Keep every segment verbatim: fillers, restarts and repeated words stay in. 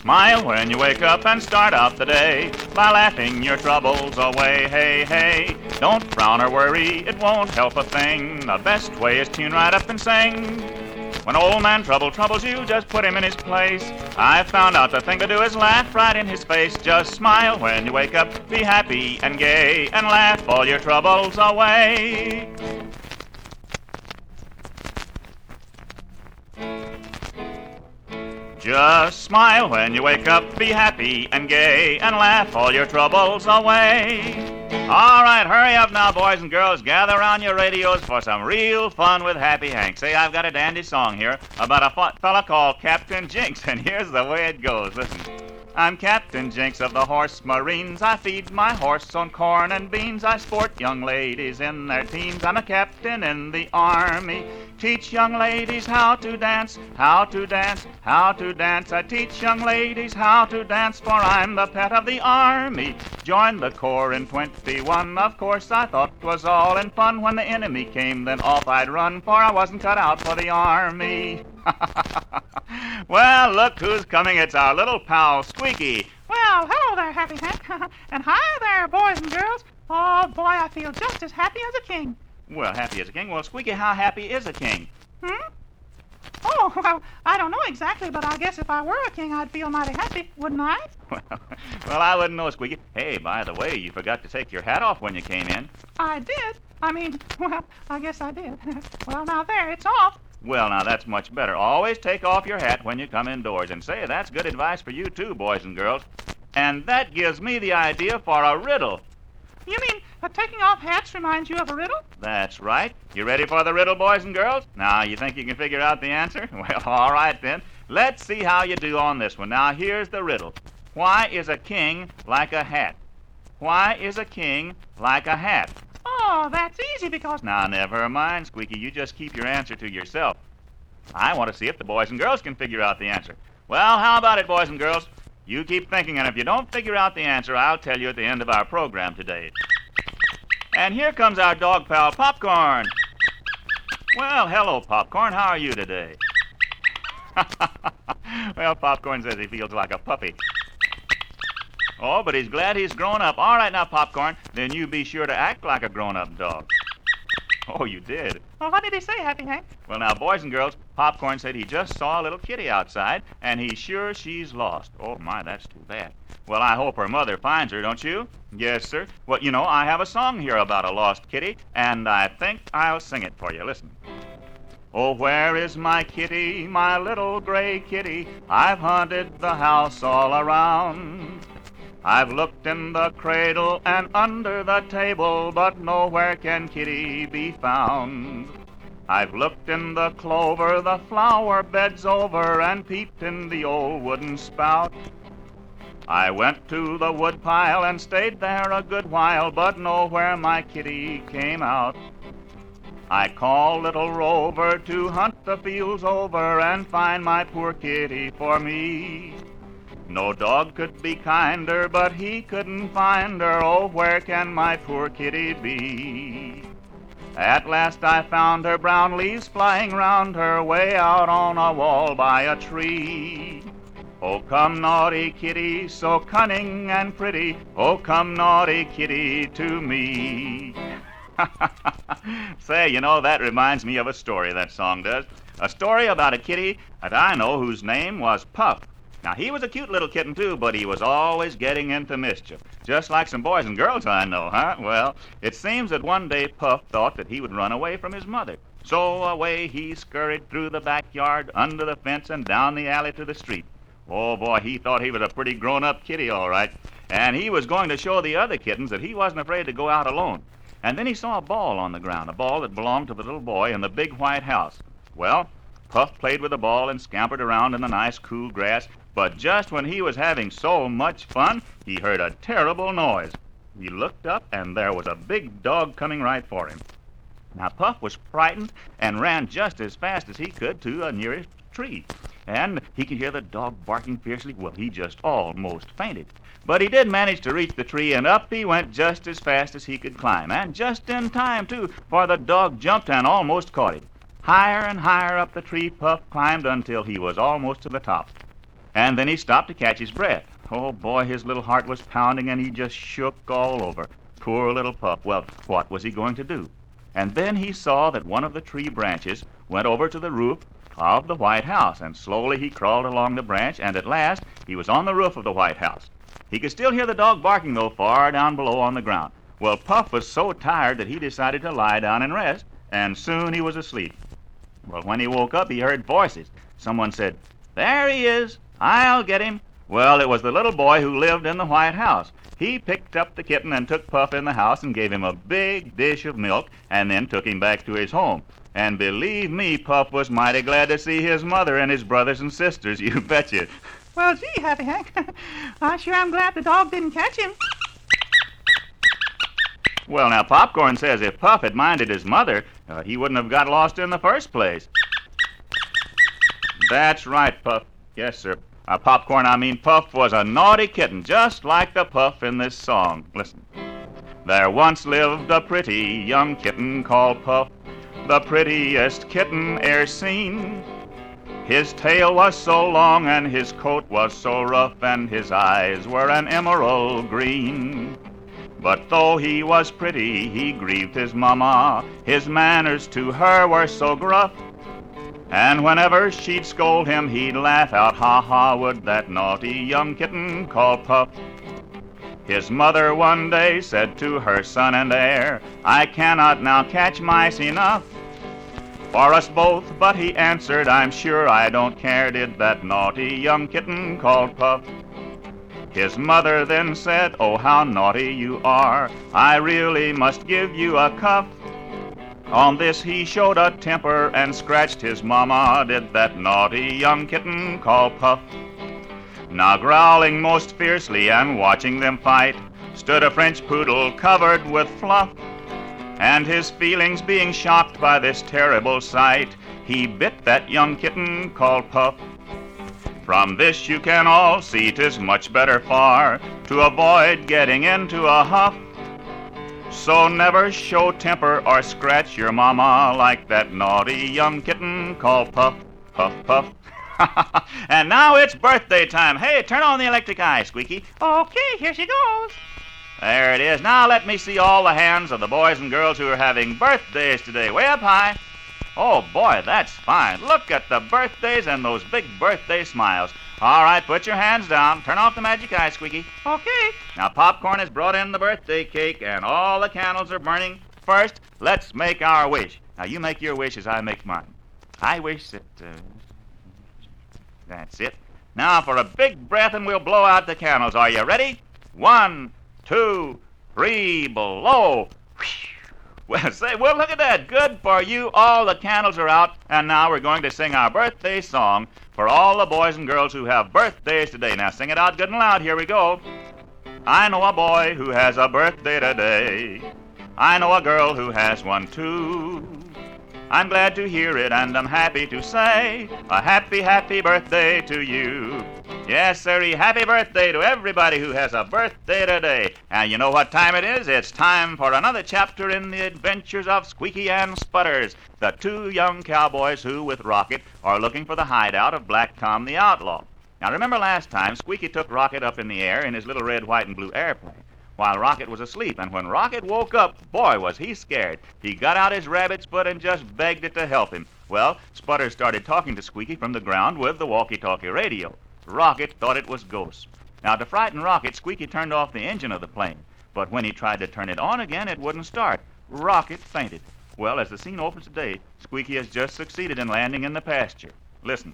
Smile when you wake up and start out the day by laughing your troubles away. Hey, hey, don't frown or worry, it won't help a thing. The best way is tune right up and sing. When old man Trouble troubles you, just put him in his place. I found out the thing to do is laugh right in his face. Just smile when you wake up, be happy and gay, and laugh all your troubles away. Just smile when you wake up, be happy and gay, and laugh all your troubles away. All right, hurry up now, boys and girls. Gather around your radios for some real fun with Happy Hank. Say, I've got a dandy song here about a f- fella called Captain Jinks, and here's the way it goes. Listen. I'm Captain Jinks of the Horse Marines. I feed my horse on corn and beans. I sport young ladies in their teens. I'm a captain in the army. Teach young ladies how to dance, how to dance, how to dance. I teach young ladies how to dance, for I'm the pet of the army. Joined the Corps in twenty-one. Of course, I thought 'twas all in fun. When the enemy came, then off I'd run, for I wasn't cut out for the army. Well, look who's coming. It's our little pal, Squeaky. Well, hello there, Happy Hank. And hi there, boys and girls. Oh, boy, I feel just as happy as a king. Well, happy as a king? Well, Squeaky, how happy is a king? Hmm? Oh, well, I don't know exactly, but I guess if I were a king, I'd feel mighty happy, wouldn't I? Well, well, I wouldn't know, Squeaky. Hey, by the way, you forgot to take your hat off when you came in. I did? I mean, well, I guess I did. Well, now there, it's off. Well, now, that's much better. Always take off your hat when you come indoors. And say, that's good advice for you, too, boys and girls. And that gives me the idea for a riddle. You mean uh, taking off hats reminds you of a riddle? That's right. You ready for the riddle, boys and girls? Now, you think you can figure out the answer? Well, all right, then. Let's see how you do on this one. Now, here's the riddle. Why is a king like a hat? Why is a king like a hat? Oh, that's easy because... Now, never mind, Squeaky. You just keep your answer to yourself. I want to see if the boys and girls can figure out the answer. Well, how about it, boys and girls? You keep thinking, and if you don't figure out the answer, I'll tell you at the end of our program today. And here comes our dog pal, Popcorn. Well, hello, Popcorn. How are you today? Well, Popcorn says he feels like a puppy. Oh, but he's glad he's grown up. All right, now, Popcorn, then you be sure to act like a grown-up dog. Oh, you did? Well, what did he say, Happy Hank? Well, now, boys and girls, Popcorn said he just saw a little kitty outside, and he's sure she's lost. Oh, my, that's too bad. Well, I hope her mother finds her, don't you? Yes, sir. Well, you know, I have a song here about a lost kitty, and I think I'll sing it for you. Listen. Oh, where is my kitty, my little gray kitty? I've hunted the house all around. I've looked in the cradle and under the table, but nowhere can kitty be found. I've looked in the clover, the flower beds over, and peeped in the old wooden spout. I went to the woodpile and stayed there a good while, but nowhere my kitty came out. I called little Rover to hunt the fields over and find my poor kitty for me. No dog could be kinder, but he couldn't find her. Oh, where can my poor kitty be? At last I found her, brown leaves flying round her, way out on a wall by a tree. Oh, come, naughty kitty, so cunning and pretty. Oh, come, naughty kitty, to me. Say, you know, that reminds me of a story, that song does. A story about a kitty that I know whose name was Puff. Now, he was a cute little kitten, too, but he was always getting into mischief. Just like some boys and girls I know, huh? Well, it seems that one day Puff thought that he would run away from his mother. So away he scurried through the backyard, under the fence, and down the alley to the street. Oh, boy, he thought he was a pretty grown-up kitty, all right. And he was going to show the other kittens that he wasn't afraid to go out alone. And then he saw a ball on the ground, a ball that belonged to the little boy in the big white house. Well, Puff played with the ball and scampered around in the nice, cool grass. But just when he was having so much fun, he heard a terrible noise. He looked up, and there was a big dog coming right for him. Now, Puff was frightened and ran just as fast as he could to a nearest tree. And he could hear the dog barking fiercely. Well, he just almost fainted. But he did manage to reach the tree, and up he went just as fast as he could climb. And just in time, too, for the dog jumped and almost caught him. Higher and higher up the tree Puff climbed until he was almost to the top. and then he stopped to catch his breath. Oh, boy, his little heart was pounding, and he just shook all over. Poor little pup. Well, what was he going to do? And then he saw that one of the tree branches went over to the roof of the White House, and slowly he crawled along the branch, and at last he was on the roof of the White House. He could still hear the dog barking, though, far down below on the ground. Well, Puff was so tired that he decided to lie down and rest, and soon he was asleep. Well, when he woke up, he heard voices. Someone said, "There he is. I'll get him." Well, it was the little boy who lived in the White House. He picked up the kitten and took Puff in the house and gave him a big dish of milk and then took him back to his home. And believe me, Puff was mighty glad to see his mother and his brothers and sisters, you betcha. Well, gee, Happy Hank, I sure am glad the dog didn't catch him. Well, now, Popcorn says if Puff had minded his mother, uh, he wouldn't have got lost in the first place. That's right, Puff. Yes, sir. Uh, Popcorn, I mean Puff, was a naughty kitten, just like the Puff in this song. Listen. There once lived a pretty young kitten called Puff, the prettiest kitten e'er seen. His tail was so long and his coat was so rough and his eyes were an emerald green. But though he was pretty, he grieved his mama. His manners to her were so gruff, and whenever she'd scold him, he'd laugh out, "Ha ha," would that naughty young kitten called Puff. His mother one day said to her son and heir, "I cannot now catch mice enough for us both," but he answered, "I'm sure I don't care," did that naughty young kitten called Puff. His mother then said, "Oh, how naughty you are, I really must give you a cuff." On this he showed a temper and scratched his mama, did that naughty young kitten called Puff. Now growling most fiercely and watching them fight stood a French poodle covered with fluff, and his feelings being shocked by this terrible sight, he bit that young kitten called Puff. From this you can all see 'tis much better far to avoid getting into a huff. So never show temper or scratch your mama like that naughty young kitten called Puff, Puff, Puff. And now it's birthday time. Hey, turn on the electric eye, Squeaky. Okay, here she goes. There it is. Now let me see all the hands of the boys and girls who are having birthdays today. Way up high. Oh, boy, that's fine. Look at the birthdays and those big birthday smiles. All right, put your hands down. Turn off the magic eye, Squeaky. Okay. Now, Popcorn has brought in the birthday cake, and all the candles are burning. First, let's make our wish. Now, you make your wish as I make mine. I wish that... Uh, that's it. Now, for a big breath, and we'll blow out the candles. Are you ready? One, two, three, blow. Well, say, well, look at that. Good for you. All the candles are out, and now we're going to sing our birthday song for all the boys and girls who have birthdays today. Now, sing it out good and loud. Here we go. I know a boy who has a birthday today. I know a girl who has one, too. I'm glad to hear it, and I'm happy to say a happy, happy birthday to you. Yes, sirree, happy birthday to everybody who has a birthday today. And you know what time it is? It's time for another chapter in the adventures of Squeaky and Sputters, the two young cowboys who, with Rocket, are looking for the hideout of Black Tom the Outlaw. Now, remember last time, Squeaky took Rocket up in the air in his little red, white, and blue airplane, while Rocket was asleep, and when Rocket woke up, boy, was he scared. He got out his rabbit's foot and just begged it to help him. Well, Sputters started talking to Squeaky from the ground with the walkie-talkie radio. Rocket thought it was ghosts. Now, to frighten Rocket, Squeaky turned off the engine of the plane, but when he tried to turn it on again, it wouldn't start. Rocket fainted. Well, as the scene opens today, Squeaky has just succeeded in landing in the pasture. Listen.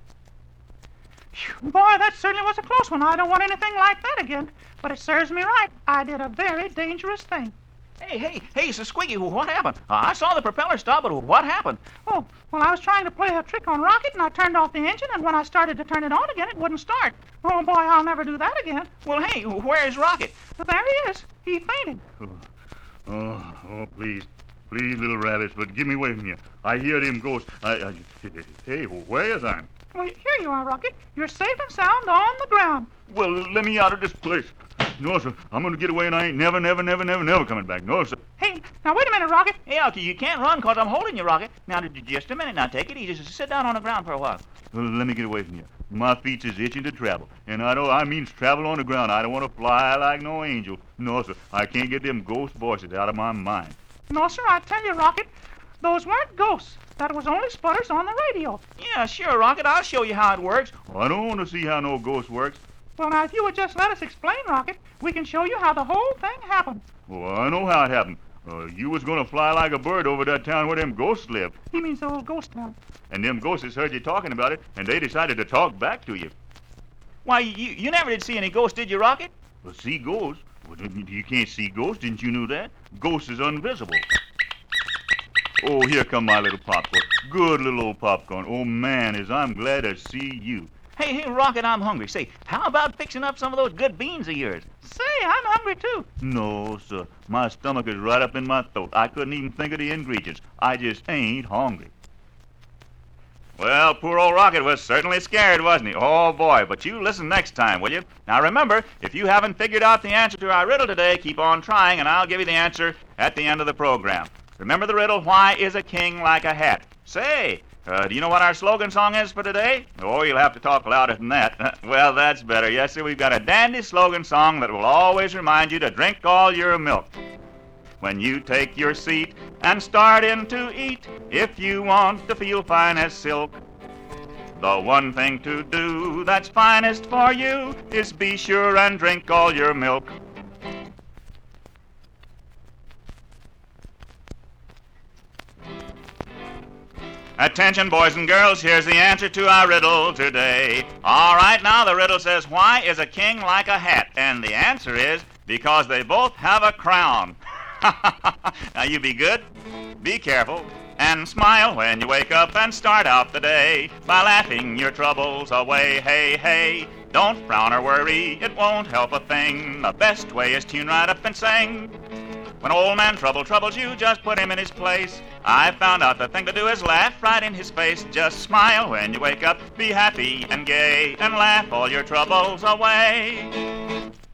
Boy, that certainly was a close one. I don't want anything like that again. But it serves me right. I did a very dangerous thing. Hey, hey, hey, so Squeaky, what happened? Uh, I saw the propeller stop, but what happened? Oh, well, I was trying to play a trick on Rocket, and I turned off the engine, and when I started to turn it on again, it wouldn't start. Oh, boy, I'll never do that again. Well, hey, where's Rocket? There he is. He fainted. Oh, oh, oh, please. Please, little rabbits, but get me away from you. I hear them ghosts. I, I, hey, where is I? Well, here you are, Rocket. You're safe and sound on the ground. Well, let me out of this place. No, sir. I'm going to get away, and I ain't never, never, never, never, never coming back. No, sir. Hey, now wait a minute, Rocket. Hey, Alky, you can't run because I'm holding you, Rocket. Now, just a minute. Now, take it easy. Just sit down on the ground for a while. Well, let me get away from you. My feet is itching to travel. And I know I means travel on the ground. I don't want to fly like no angel. No, sir. I can't get them ghost voices out of my mind. No, sir, I tell you, Rocket, those weren't ghosts. That was only sputters on the radio. Yeah, sure, Rocket. I'll show you how it works. I don't want to see how no ghost works. Well, now, if you would just let us explain, Rocket, we can show you how the whole thing happened. Oh, I know how it happened. Uh, you was going to fly like a bird over that town where them ghosts live. He means the old ghost town. And them ghosts heard you talking about it, and they decided to talk back to you. Why, you, you never did see any ghosts, did you, Rocket? Well, see ghosts? Well, you can't see ghosts. Didn't you know that? Ghosts is invisible. Oh, here come my little popcorn. Good little old popcorn. Oh, man, is I'm glad to see you. Hey, hey, Rocket, I'm hungry. Say, how about fixing up some of those good beans of yours? Say, I'm hungry, too. No, sir. My stomach is right up in my throat. I couldn't even think of the ingredients. I just ain't hungry. Well, poor old Rocket was certainly scared, wasn't he? Oh, boy, but you listen next time, will you? Now, remember, if you haven't figured out the answer to our riddle today, keep on trying, and I'll give you the answer at the end of the program. Remember the riddle, why is a king like a hat? Say, uh, do you know what our slogan song is for today? Oh, you'll have to talk louder than that. Well, that's better. Yes, sir, we've got a dandy slogan song that will always remind you to drink all your milk when you take your seat and start in to eat, if you want to feel fine as silk. The one thing to do that's finest for you is be sure and drink all your milk. Attention, boys and girls, here's the answer to our riddle today. All right, now the riddle says, why is a king like a hat? And the answer is, because they both have a crown. Now you be good, be careful, and smile when you wake up and start out the day by laughing your troubles away. Hey, hey, don't frown or worry, it won't help a thing. The best way is tune right up and sing. When old man Trouble troubles you, just put him in his place. I found out the thing to do is laugh right in his face. Just smile when you wake up, be happy and gay, and laugh all your troubles away.